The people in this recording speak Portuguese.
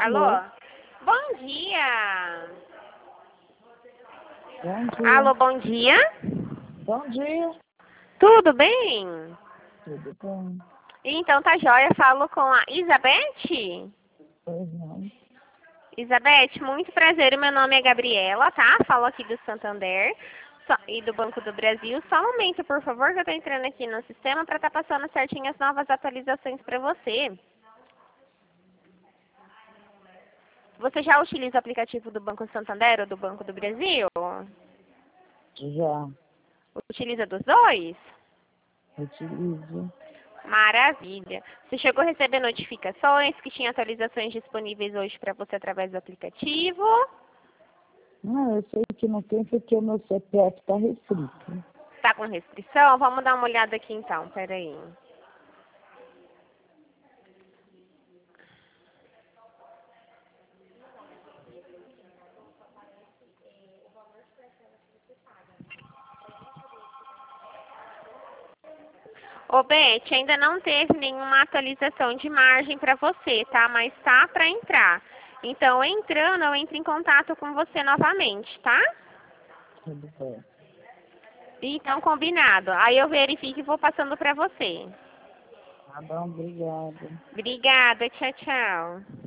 Alô? Alô? Bom dia. Bom dia. Alô, bom dia. Bom dia. Tudo bem? Tudo bem? Então tá jóia, falo com a Isabete. Pois não. Isabete, muito prazer, meu nome é Gabriela, tá? Falo aqui do Santander e do Banco do Brasil. Só um momento, por favor, que eu tô entrando aqui no sistema para estar passando certinho as novas atualizações para você. Você já utiliza o aplicativo do Banco Santander ou do Banco do Brasil? Já Utiliza dos dois? utilizo. Maravilha. Você chegou a receber notificações que tinha atualizações disponíveis hoje para você através do aplicativo? Não, eu sei que não tem porque o meu CPF está restrito. Está com restrição? Vamos dar uma olhada aqui então, peraí. Ô, Beth, ainda não teve nenhuma atualização de margem para você, tá? Mas tá para entrar. Então, entrando, eu entro em contato com você novamente, tá? Tudo bem. Então, combinado. Aí eu verifico e vou passando para você. Tá bom, obrigada. Obrigada, tchau, tchau.